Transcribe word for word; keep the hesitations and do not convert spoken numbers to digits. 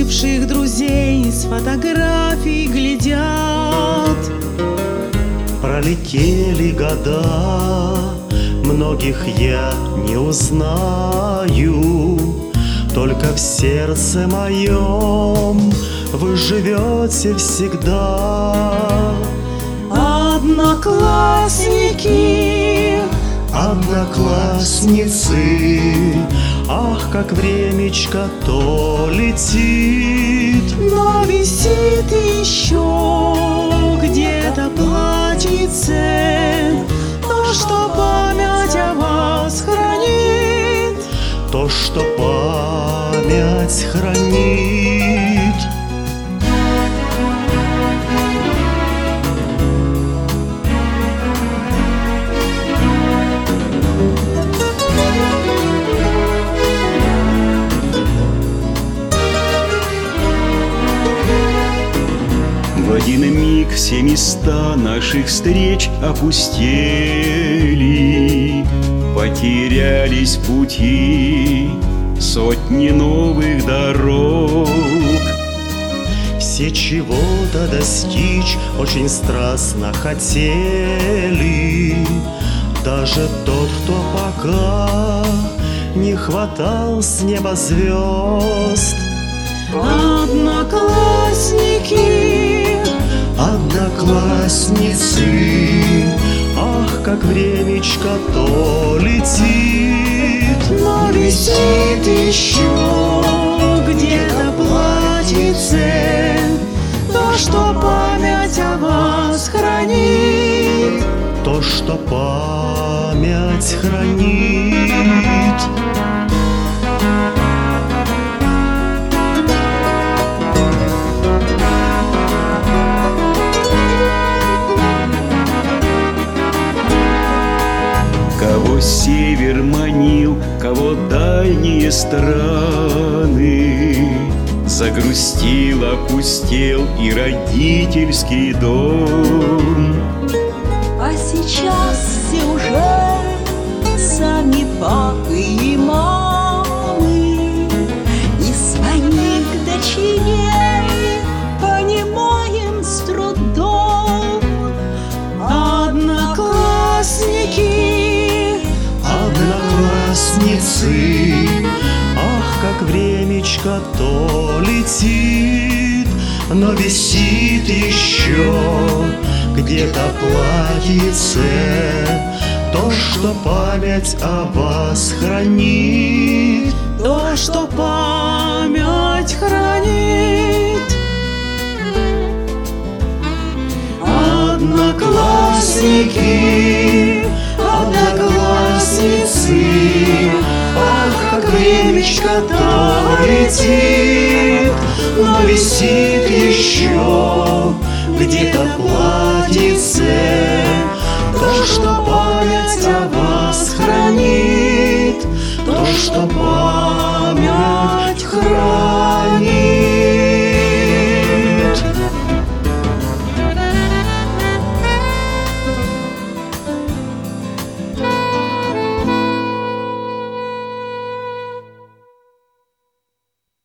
бывших друзей с фотографий глядят. Пролетели года, многих я не узнаю, только в сердце моем вы живете всегда. Одноклассники, одноклассницы, ах, как времечко то летит, но висит еще где-то платьице, то, что память о вас хранит, то, что память хранит. В один миг все места наших встреч опустели, потерялись пути сотни новых дорог. Все чего-то достичь очень страстно хотели, даже тот, кто пока не хватал с неба звезд. Одноклассники, одноклассницы, ах, как времечко то летит, но висит еще где-то платьице, то, что память о вас хранит, то, что память хранит. Кого север манил, кого дальние страны, загрустил, опустел и родительский дом. А сейчас все уже сами папы и мамы, и своих дочерей понимаем с трудом. Одноклассники, одноклассницы, ах, как времечко то летит, но висит еще где-то платьице, то, что память о вас хранит, то, что память хранит. Одноклассники, одноклассницы, ах, как времечко то летит, но висит еще где-то платьице, то, что память о